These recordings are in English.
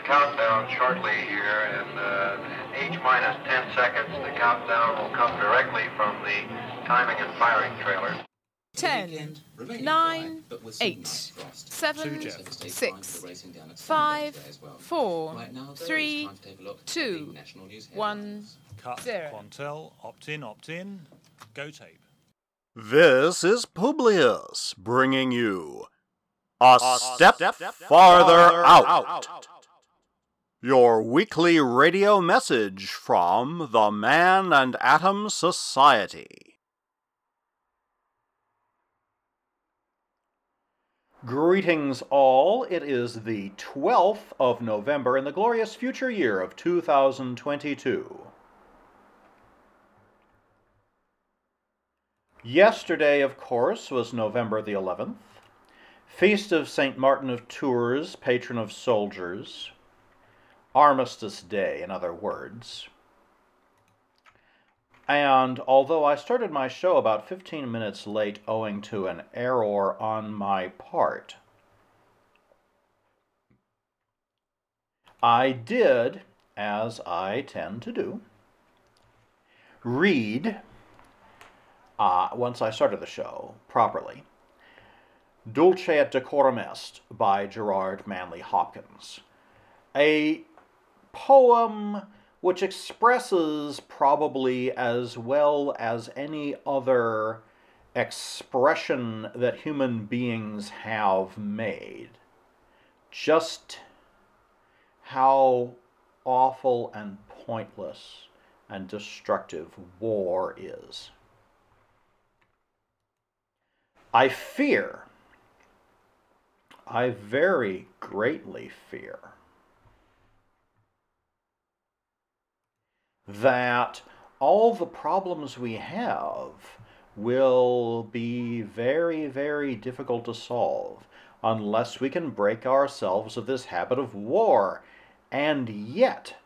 countdown shortly here, and H minus 10 seconds. The countdown will come directly from the timing and firing trailer. 10, 9, 8, 7, 6, 5, 4, 3, 2, 1, Cut. 0. Quantel, opt in, go tape. This is Publius bringing you A Step Farther Out, your weekly radio message from the Man and Atom Society. Greetings all, it is the 12th of November in the glorious future year of 2022. Yesterday, of course, was November the 11th, Feast of St. Martin of Tours, patron of soldiers, Armistice Day, in other words. And although I started my show about 15 minutes late owing to an error on my part, I did, as I tend to do, read, once I started the show properly, Dulce et Decorum Est by Gerard Manley Hopkins, a poem which expresses probably as well as any other expression that human beings have made just how awful and pointless and destructive war is. I very greatly fear, that all the problems we have will be very, very difficult to solve unless we can break ourselves of this habit of war. And yet,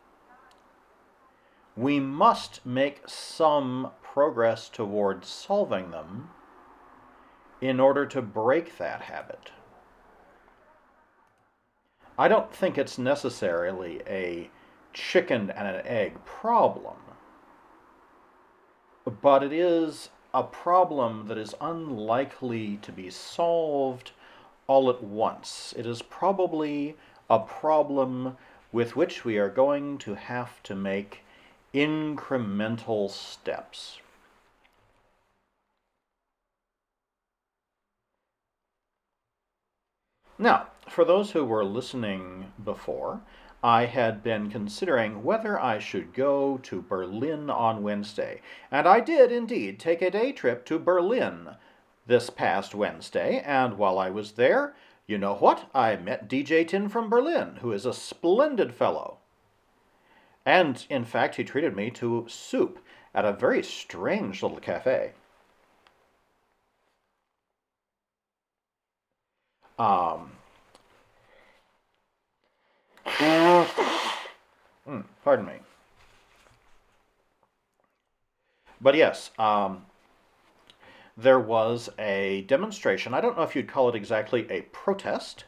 we must make some progress towards solving them in order to break that habit. I don't think it's necessarily a chicken and an egg problem, but it is a problem that is unlikely to be solved all at once. It is probably a problem with which we are going to have to make incremental steps. Now, for those who were listening before, I had been considering whether I should go to Berlin on Wednesday, and I did indeed take a day trip to Berlin this past Wednesday, and while I was there, you know what? I met DJ Tin from Berlin, who is a splendid fellow. And, in fact, he treated me to soup at a very strange little cafe. Pardon me. But yes, there was a demonstration. I don't know if you'd call it exactly a protest,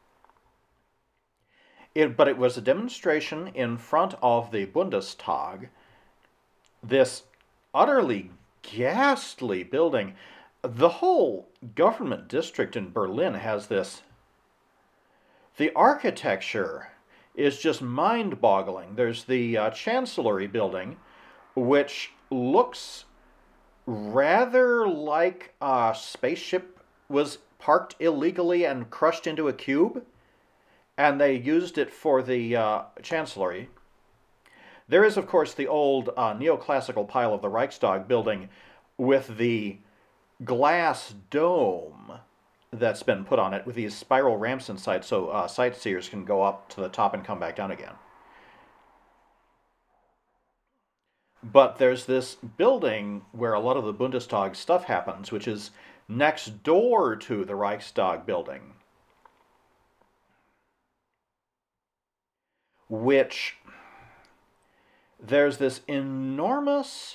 but it was a demonstration in front of the Bundestag, this utterly ghastly building. The whole government district in Berlin has this. The architecture is just mind-boggling. There's the Chancellery building, which looks rather like a spaceship was parked illegally and crushed into a cube, and they used it for the Chancellery. There is, of course, the old neoclassical pile of the Reichstag building with the glass dome that's been put on it with these spiral ramps inside so sightseers can go up to the top and come back down again. But there's this building where a lot of the Bundestag stuff happens, which is next door to the Reichstag building, which there's this enormous,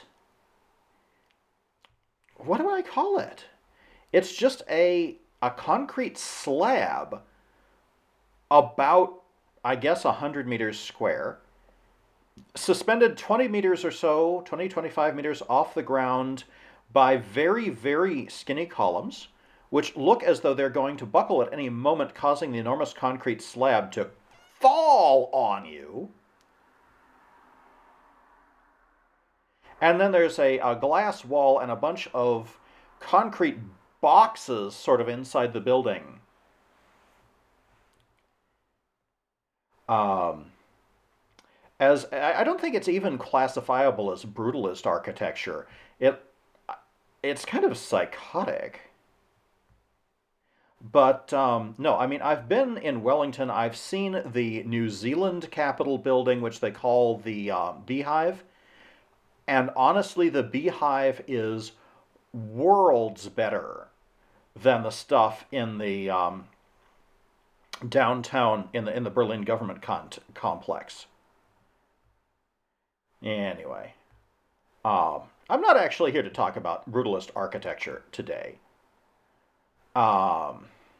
what do I call it? It's just a concrete slab about I guess, 100 meters square, suspended 20 meters or so, 20, 25 meters off the ground by very, very skinny columns, which look as though they're going to buckle at any moment, causing the enormous concrete slab to fall on you. And then there's a glass wall and a bunch of concrete boxes sort of inside the building. As I don't think it's even classifiable as brutalist architecture. It's kind of psychotic. But no, I mean, I've been in Wellington. I've seen the New Zealand Capitol building, which they call the Beehive. And honestly, the Beehive is worlds better than the stuff in the downtown in the Berlin government complex. Anyway, I'm not actually here to talk about brutalist architecture today. I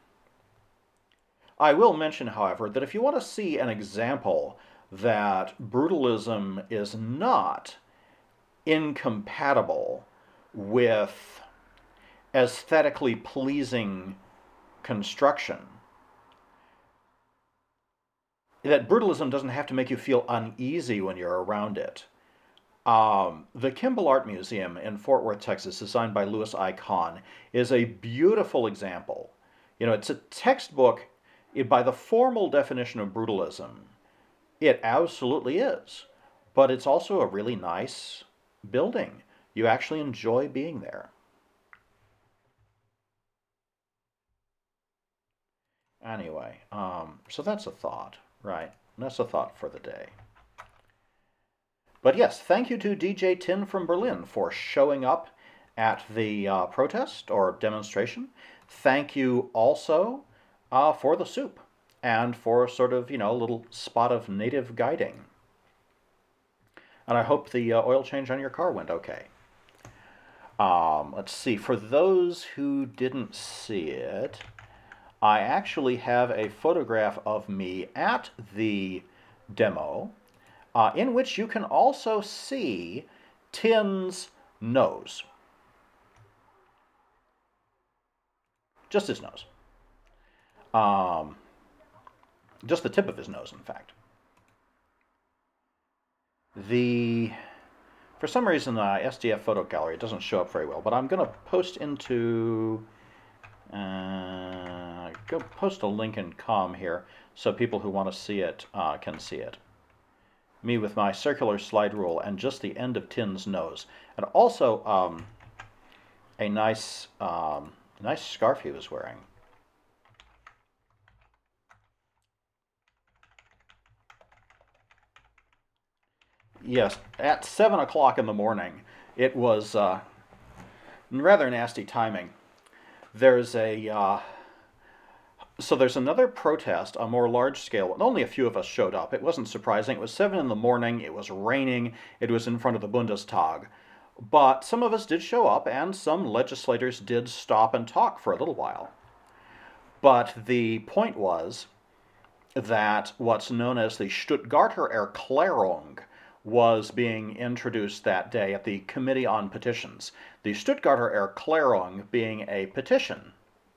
will mention, however, that if you want to see an example that brutalism is not incompatible with aesthetically pleasing construction, that brutalism doesn't have to make you feel uneasy when you're around it. The Kimball Art Museum in Fort Worth, Texas, designed by Louis I. Kahn, is a beautiful example. You know, it's a textbook by the formal definition of brutalism. It absolutely is. But it's also a really nice building. You actually enjoy being there. Anyway, so that's a thought, right? That's a thought for the day. But yes, thank you to DJ Tin from Berlin for showing up at the protest or demonstration. Thank you also for the soup and for sort of, a little spot of native guiding. And I hope the oil change on your car went okay. Let's see, for those who didn't see it, I actually have a photograph of me at the demo, in which you can also see Tin's nose. Just his nose. Just the tip of his nose, in fact. For some reason, the SDF photo gallery doesn't show up very well, but I'm going to post into... go post a link in com here so people who want to see it can see it. Me with my circular slide rule and just the end of Tin's nose. And also a nice scarf he was wearing. Yes, at 7 o'clock in the morning. It was rather nasty timing. There's there's another protest, a more large scale. Only a few of us showed up. It wasn't surprising. It was 7 in the morning. It was raining. It was in front of the Bundestag. But some of us did show up, and some legislators did stop and talk for a little while. But the point was that what's known as the Stuttgarter Erklärung was being introduced that day at the Committee on Petitions. The Stuttgarter Erklärung being a petition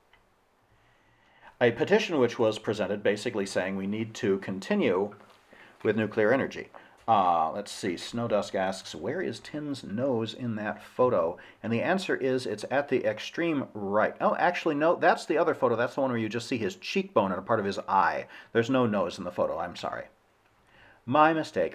which was presented basically saying we need to continue with nuclear energy. Let's see, Snowdusk asks, where is Tin's nose in that photo? And the answer is it's at the extreme right. Oh, actually, no, that's the other photo. That's the one where you just see his cheekbone and a part of his eye. There's no nose in the photo. I'm sorry. My mistake.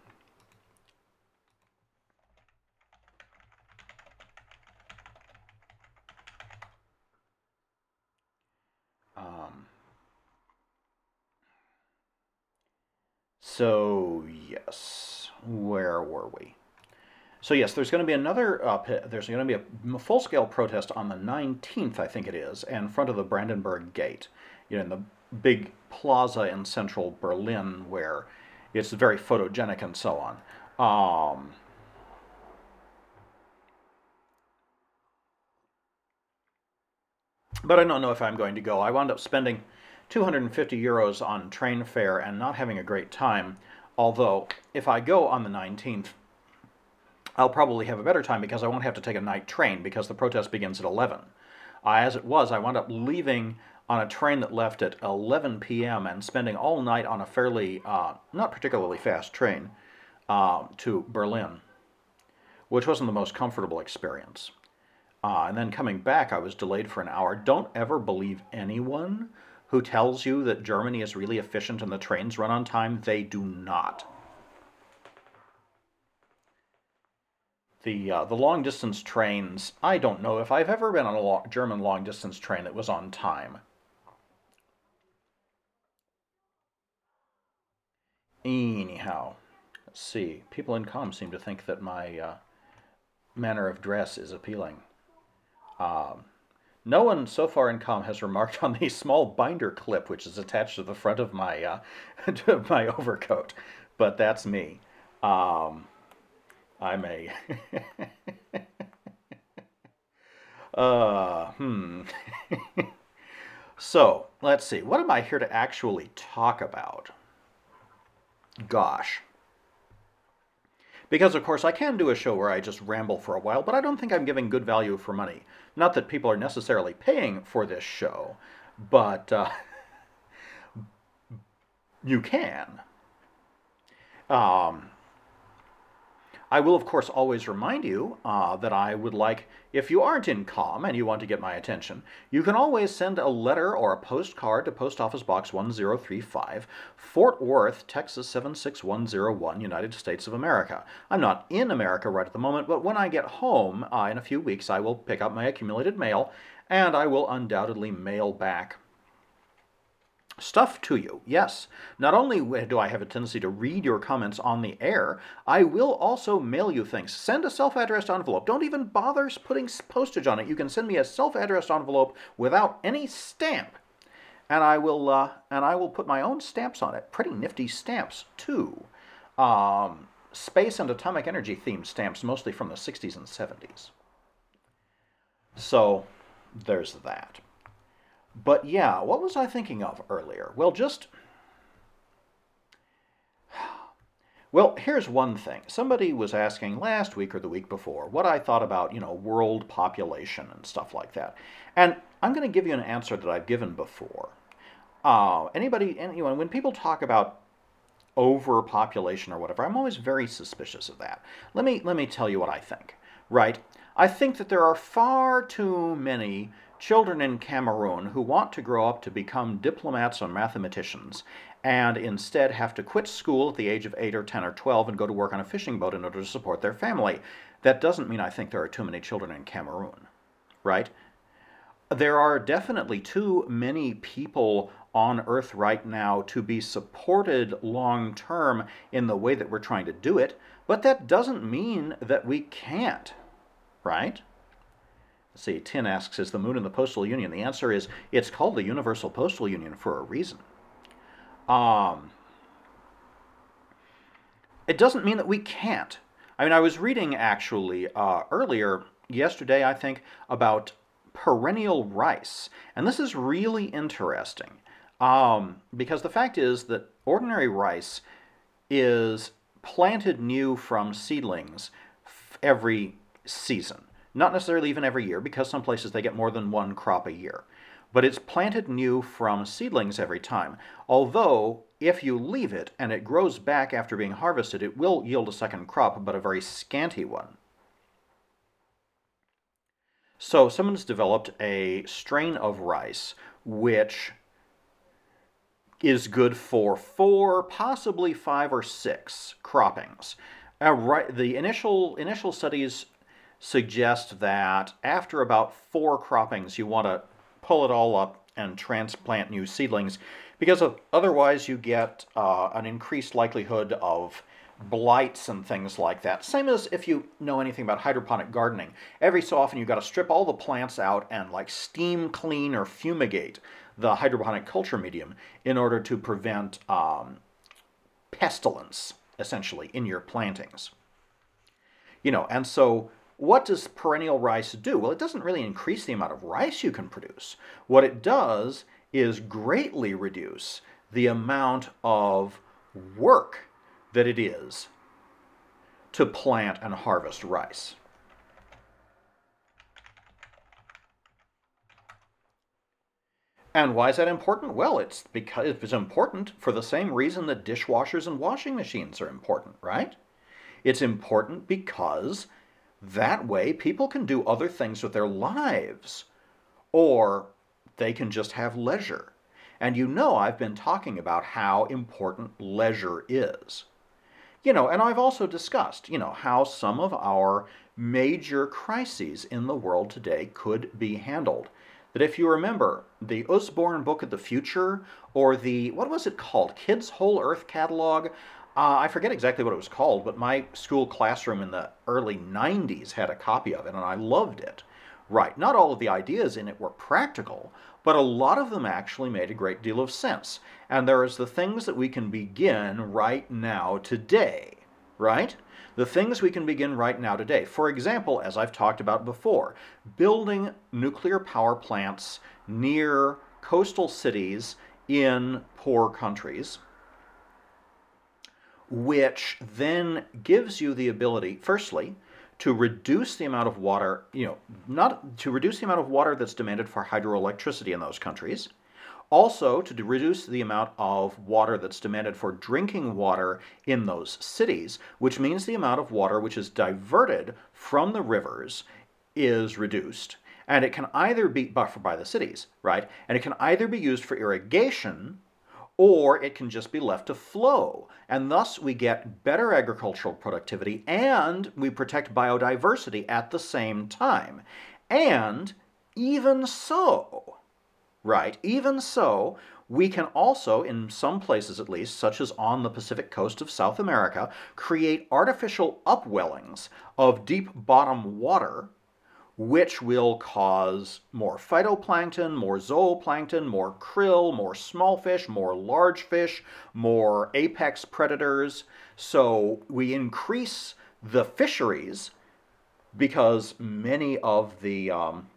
So, yes, where were we? So, yes, there's going to be another, there's going to be a full-scale protest on the 19th, I think it is, in front of the Brandenburg Gate, in the big plaza in central Berlin where it's very photogenic and so on. But I don't know if I'm going to go. I wound up spending 250 euros on train fare and not having a great time. Although, if I go on the 19th, I'll probably have a better time because I won't have to take a night train because the protest begins at 11. As it was, I wound up leaving on a train that left at 11 p.m. and spending all night on a fairly, not particularly fast train to Berlin, which wasn't the most comfortable experience. And then coming back, I was delayed for an hour. Don't ever believe anyone who tells you that Germany is really efficient and the trains run on time. They do not. The long-distance trains, I don't know if I've ever been on a German long-distance train that was on time. Anyhow, let's see. People in comm seem to think that my manner of dress is appealing. No one so far in comm has remarked on the small binder clip which is attached to the front of my to my overcoat, but that's me. I'm a So, let's see. What am I here to actually talk about? Gosh. Because, of course, I can do a show where I just ramble for a while, but I don't think I'm giving good value for money. Not that people are necessarily paying for this show, but you can. I will, of course, always remind you that I would like, if you aren't in comm and you want to get my attention, you can always send a letter or a postcard to Post Office Box 1035, Fort Worth, Texas 76101, United States of America. I'm not in America right at the moment, but when I get home in a few weeks, I will pick up my accumulated mail, and I will undoubtedly mail back stuff to you. Yes, not only do I have a tendency to read your comments on the air, I will also mail you things. Send a self-addressed envelope. Don't even bother putting postage on it. You can send me a self-addressed envelope without any stamp, and I will put my own stamps on it. Pretty nifty stamps too. Space and atomic energy themed stamps, mostly from the 60s and 70s. So there's that. But yeah, what was I thinking of earlier? Well, here's one thing. Somebody was asking last week or the week before what I thought about, world population and stuff like that. And I'm going to give you an answer that I've given before. When people talk about overpopulation or whatever, I'm always very suspicious of that. Let me tell you what I think. Right? I think that there are far too many children in Cameroon who want to grow up to become diplomats or mathematicians and instead have to quit school at the age of 8 or 10 or 12 and go to work on a fishing boat in order to support their family. That doesn't mean I think there are too many children in Cameroon, right? There are definitely too many people on Earth right now to be supported long term in the way that we're trying to do it, but that doesn't mean that we can't, right? Let's see, Tin asks, is the moon in the Postal Union? The answer is, it's called the Universal Postal Union for a reason. It doesn't mean that we can't. I mean, I was reading, actually, earlier, yesterday, I think, about perennial rice. And this is really interesting. Because the fact is that ordinary rice is planted new from seedlings every season. Not necessarily even every year, because some places they get more than one crop a year. But it's planted new from seedlings every time. Although, if you leave it and it grows back after being harvested, it will yield a second crop, but a very scanty one. So someone's developed a strain of rice which is good for 4, possibly 5 or 6 croppings. The initial studies suggest that after about 4 croppings, you want to pull it all up and transplant new seedlings, because otherwise you get an increased likelihood of blights and things like that. Same as if you know anything about hydroponic gardening. Every so often you've got to strip all the plants out and steam clean or fumigate the hydroponic culture medium in order to prevent pestilence, essentially, in your plantings. And so what does perennial rice do? Well, it doesn't really increase the amount of rice you can produce. What it does is greatly reduce the amount of work that it is to plant and harvest rice. And why is that important? Well, it's because it's important for the same reason that dishwashers and washing machines are important, right? It's important because that way people can do other things with their lives, or they can just have leisure. And you know I've been talking about how important leisure is. And I've also discussed, how some of our major crises in the world today could be handled. That if you remember, the Usborne Book of the Future, or what was it called? Kids' Whole Earth Catalog? I forget exactly what it was called, but my school classroom in the early 90s had a copy of it, and I loved it. Right, not all of the ideas in it were practical, but a lot of them actually made a great deal of sense. And there is the things that we can begin right now today, right? The things we can begin right now today. For example, as I've talked about before, building nuclear power plants near coastal cities in poor countries, which then gives you the ability, firstly, to reduce the amount of water, not to reduce the amount of water that's demanded for hydroelectricity in those countries. Also, to reduce the amount of water that's demanded for drinking water in those cities, which means the amount of water which is diverted from the rivers is reduced. And it can either be buffered by the cities, right? And it can either be used for irrigation, or it can just be left to flow. And thus we get better agricultural productivity and we protect biodiversity at the same time. And even so, we can also, in some places at least, such as on the Pacific coast of South America, create artificial upwellings of deep bottom water, which will cause more phytoplankton, more zooplankton, more krill, more small fish, more large fish, more apex predators. So we increase the fisheries because many of the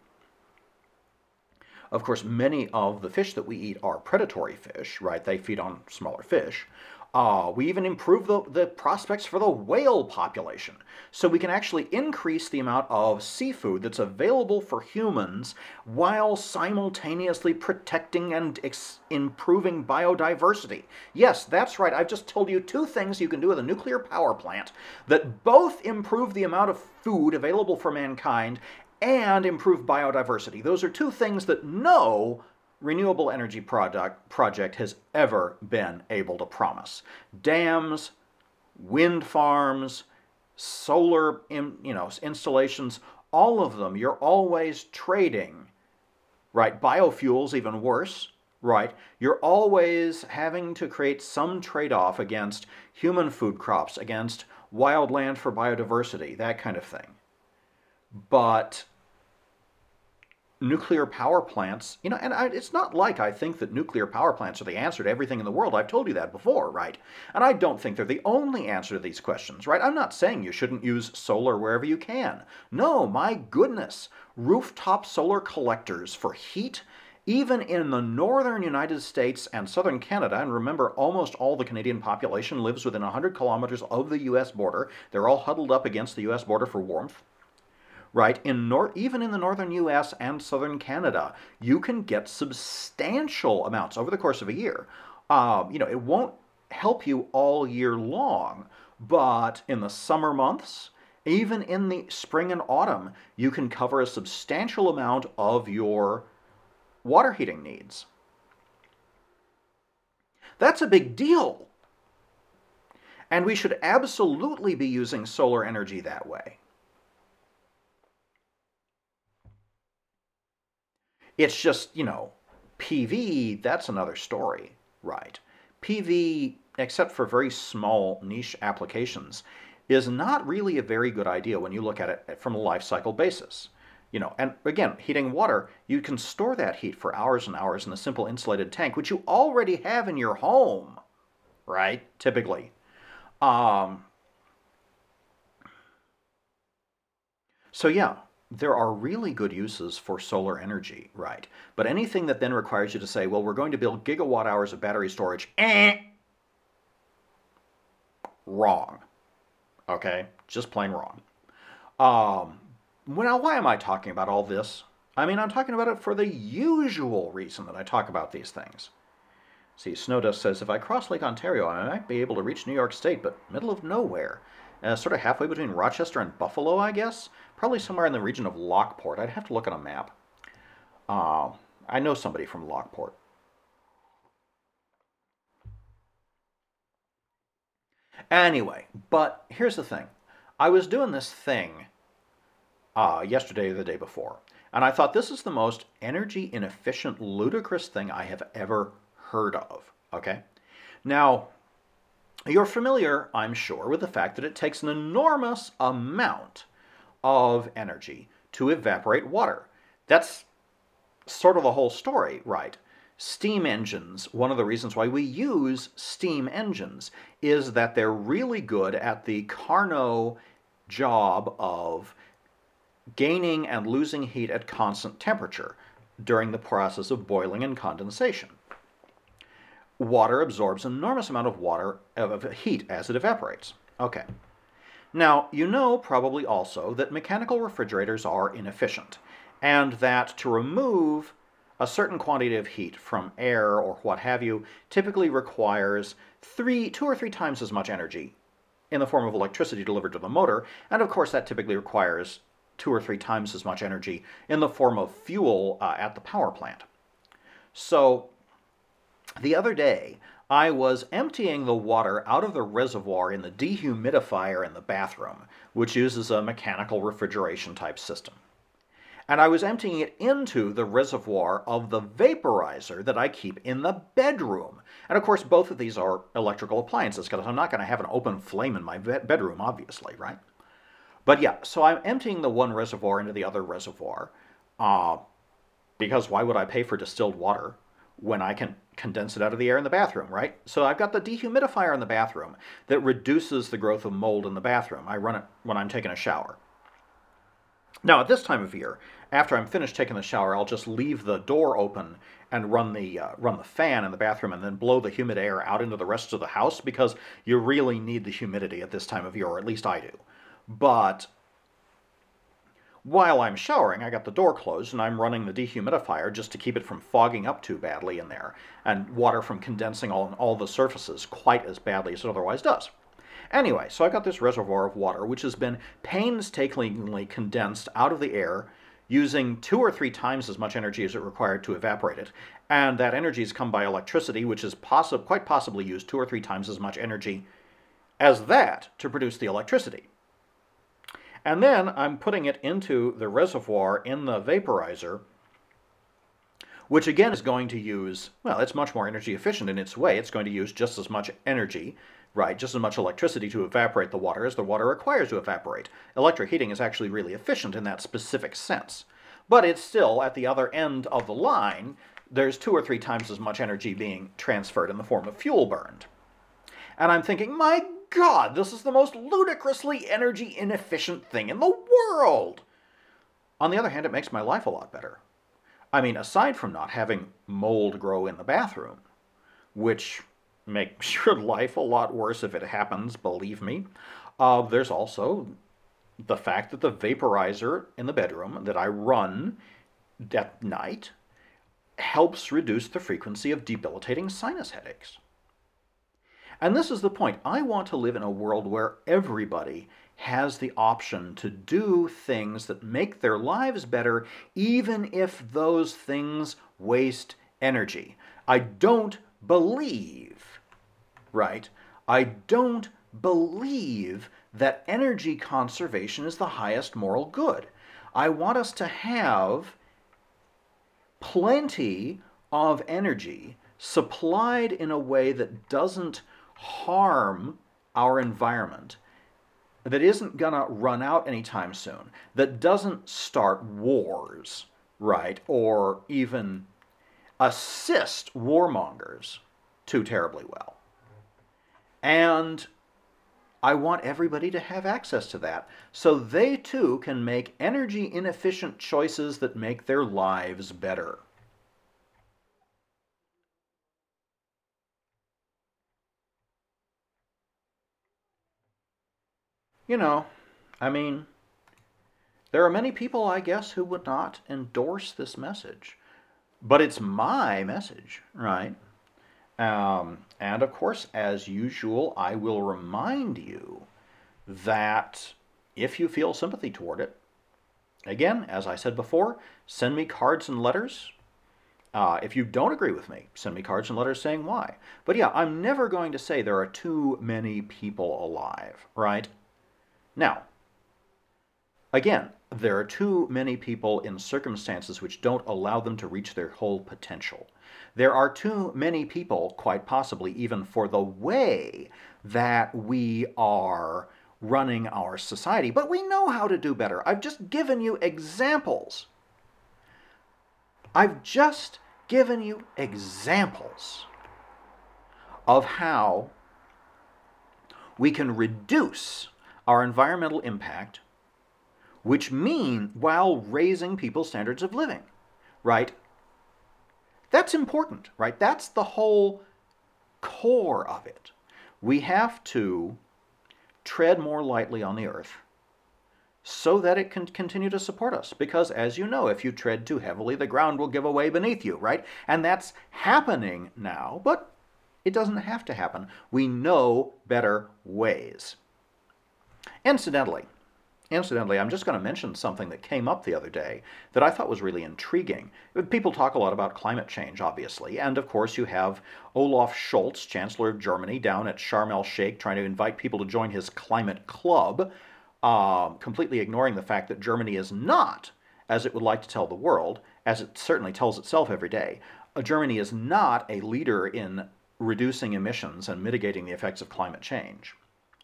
fish that we eat are predatory fish, right? They feed on smaller fish. We even improve the prospects for the whale population. So we can actually increase the amount of seafood that's available for humans while simultaneously protecting and improving biodiversity. Yes, that's right. I've just told you two things you can do with a nuclear power plant that both improve the amount of food available for mankind and improve biodiversity. Those are two things that no renewable energy project has ever been able to promise. Dams, wind farms, solar installations, all of them, you're always trading, right? Biofuels, even worse, right? You're always having to create some trade-off against human food crops, against wildland for biodiversity, that kind of thing. But nuclear power plants, it's not like I think that nuclear power plants are the answer to everything in the world. I've told you that before, right? And I don't think they're the only answer to these questions, right? I'm not saying you shouldn't use solar wherever you can. No, my goodness. Rooftop solar collectors for heat, even in the northern United States and southern Canada, and remember, almost all the Canadian population lives within 100 kilometers of the U.S. border. They're all huddled up against the U.S. border for warmth. Right? Even in the northern U.S. and southern Canada, you can get substantial amounts over the course of a year. It won't help you all year long, but in the summer months, even in the spring and autumn, you can cover a substantial amount of your water heating needs. That's a big deal. And we should absolutely be using solar energy that way. It's just, PV, that's another story, right? PV, except for very small niche applications, is not really a very good idea when you look at it from a life cycle basis. And again, heating water, you can store that heat for hours and hours in a simple insulated tank, which you already have in your home, right? Typically. So yeah, there are really good uses for solar energy, right? But anything that then requires you to say, well, we're going to build gigawatt hours of battery storage, wrong. Okay? Just plain wrong. Well, why am I talking about all this? I mean, I'm talking about it for the usual reason that I talk about these things. See, Snowdust says, if I cross Lake Ontario, I might be able to reach New York State, but middle of nowhere. Sort of halfway between Rochester and Buffalo, I guess? Probably somewhere in the region of Lockport. I'd have to look at a map. I know somebody from Lockport. Anyway, but here's the thing. I was doing this thing yesterday or the day before, and I thought this is the most energy inefficient, ludicrous thing I have ever heard of, okay? Now, you're familiar, I'm sure, with the fact that it takes an enormous amount of energy to evaporate water. That's sort of the whole story, right? Steam engines, one of the reasons why we use steam engines is that they're really good at the Carnot job of gaining and losing heat at constant temperature during the process of boiling and condensation. Water absorbs an enormous amount of heat as it evaporates. Okay. Now, you know probably also that mechanical refrigerators are inefficient, and that to remove a certain quantity of heat from air or what have you typically requires 2 or 3 times as much energy in the form of electricity delivered to the motor, and of course that typically requires 2 or 3 times as much energy in the form of fuel at the power plant. So, the other day, I was emptying the water out of the reservoir in the dehumidifier in the bathroom, which uses a mechanical refrigeration type system. And I was emptying it into the reservoir of the vaporizer that I keep in the bedroom. And of course, both of these are electrical appliances, because I'm not going to have an open flame in my bedroom, obviously, right? But yeah, so I'm emptying the one reservoir into the other reservoir, because why would I pay for distilled water when I can condense it out of the air in the bathroom, right? So I've got the dehumidifier in the bathroom that reduces the growth of mold in the bathroom. I run it when I'm taking a shower. Now, at this time of year, after I'm finished taking the shower, I'll just leave the door open and run the fan in the bathroom and then blow the humid air out into the rest of the house, because you really need the humidity at this time of year, or at least I do. But while I'm showering, I got the door closed and I'm running the dehumidifier just to keep it from fogging up too badly in there, and water from condensing on all the surfaces quite as badly as it otherwise does. Anyway, so I got this reservoir of water which has been painstakingly condensed out of the air using 2 or 3 times as much energy as it required to evaporate it, and that energy has come by electricity, which is quite possibly used 2 or 3 times as much energy as that to produce the electricity. And then I'm putting it into the reservoir in the vaporizer, which again is going to use, well, it's much more energy efficient in its way. It's going to use just as much energy, right, just as much electricity to evaporate the water as the water requires to evaporate. Electric heating is actually really efficient in that specific sense. But it's still, at the other end of the line, there's 2 or 3 times as much energy being transferred in the form of fuel burned. And I'm thinking, my God, this is the most ludicrously energy inefficient thing in the world! On the other hand, it makes my life a lot better. I mean, aside from not having mold grow in the bathroom, which makes your life a lot worse if it happens, believe me, there's also the fact that the vaporizer in the bedroom that I run at night helps reduce the frequency of debilitating sinus headaches. And this is the point. I want to live in a world where everybody has the option to do things that make their lives better, even if those things waste energy. I don't believe, right? I don't believe that energy conservation is the highest moral good. I want us to have plenty of energy supplied in a way that doesn't harm our environment, that isn't going to run out anytime soon, that doesn't start wars, right, or even assist warmongers too terribly well. And I want everybody to have access to that so they too can make energy inefficient choices that make their lives better. You know, I mean, there are many people, I guess, who would not endorse this message. But it's my message, right? And of course, as usual, I will remind you that if you feel sympathy toward it, again, as I said before, send me cards and letters. If you don't agree with me, send me cards and letters saying why. But yeah, I'm never going to say there are too many people alive, right? Now, again, there are too many people in circumstances which don't allow them to reach their whole potential. There are too many people, quite possibly even for the way that we are running our society, but we know how to do better. I've just given you examples. I've just given you examples of how we can reduce our environmental impact, which mean while raising people's standards of living, right? That's important, right? That's the whole core of it. We have to tread more lightly on the earth so that it can continue to support us. Because as you know, if you tread too heavily, the ground will give away beneath you, right? And that's happening now, but it doesn't have to happen. We know better ways. Incidentally, I'm just going to mention something that came up the other day that I thought was really intriguing. People talk a lot about climate change, obviously, and of course you have Olaf Scholz, Chancellor of Germany, down at Sharm el-Sheikh trying to invite people to join his climate club, completely ignoring the fact that Germany is not, as it would like to tell the world, as it certainly tells itself every day, Germany is not a leader in reducing emissions and mitigating the effects of climate change.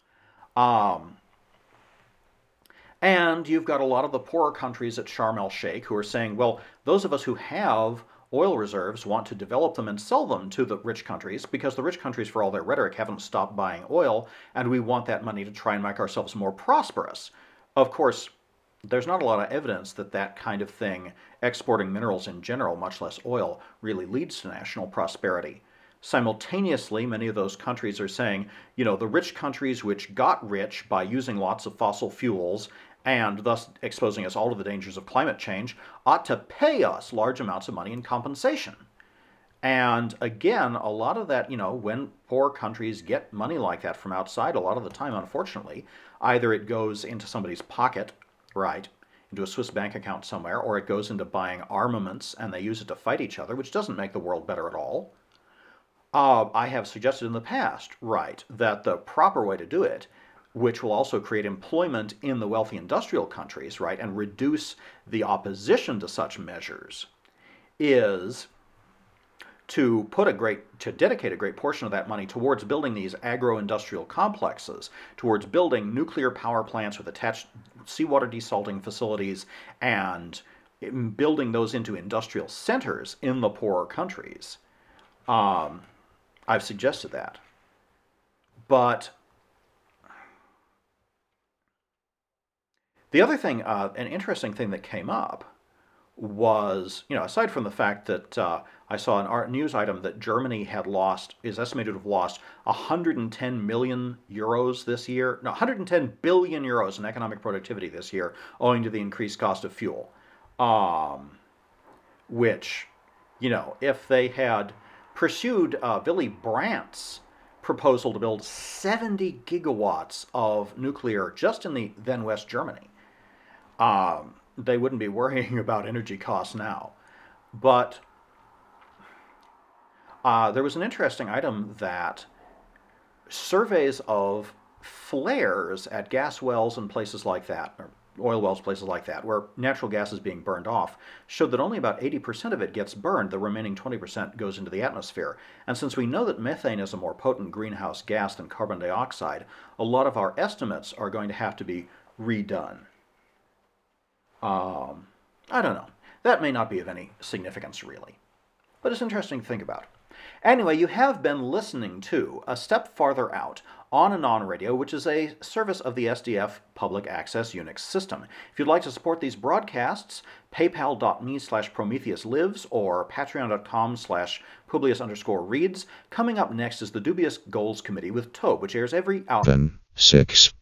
And you've got a lot of the poorer countries at Sharm el-Sheikh who are saying, well, those of us who have oil reserves want to develop them and sell them to the rich countries because the rich countries, for all their rhetoric, haven't stopped buying oil, and we want that money to try and make ourselves more prosperous. Of course, there's not a lot of evidence that that kind of thing, exporting minerals in general, much less oil, really leads to national prosperity. Simultaneously, many of those countries are saying, you know, the rich countries which got rich by using lots of fossil fuels and thus exposing us all to the dangers of climate change, ought to pay us large amounts of money in compensation. And again, a lot of that, you know, when poor countries get money like that from outside, a lot of the time, unfortunately, either it goes into somebody's pocket, right, into a Swiss bank account somewhere, or it goes into buying armaments and they use it to fight each other, which doesn't make the world better at all. I have suggested in the past, right, that the proper way to do it, which will also create employment in the wealthy industrial countries, right, and reduce the opposition to such measures, is to dedicate a great portion of that money towards building these agro-industrial complexes, towards building nuclear power plants with attached seawater desalting facilities, and building those into industrial centers in the poorer countries. I've suggested that. But the other thing, an interesting thing that came up was, you know, aside from the fact that I saw an news item that Germany is estimated to have lost 110 million euros this year, no, 110 billion euros in economic productivity this year owing to the increased cost of fuel. Which, you know, if they had pursued Willy Brandt's proposal to build 70 gigawatts of nuclear just in the then West Germany, they wouldn't be worrying about energy costs now. But there was an interesting item that surveys of flares at gas wells and places like that, or oil wells, places like that, where natural gas is being burned off, showed that only about 80% of it gets burned. The remaining 20% goes into the atmosphere. And since we know that methane is a more potent greenhouse gas than carbon dioxide, a lot of our estimates are going to have to be redone. I don't know. That may not be of any significance, really. But it's interesting to think about. Anyway, you have been listening to A Step Farther Out On and On Radio, which is a service of the SDF Public Access Unix system. If you'd like to support these broadcasts, paypal.me/PrometheusLives or patreon.com/Publius_reads. Coming up next is the Dubious Goals Committee with Tobe, which airs every hour. 6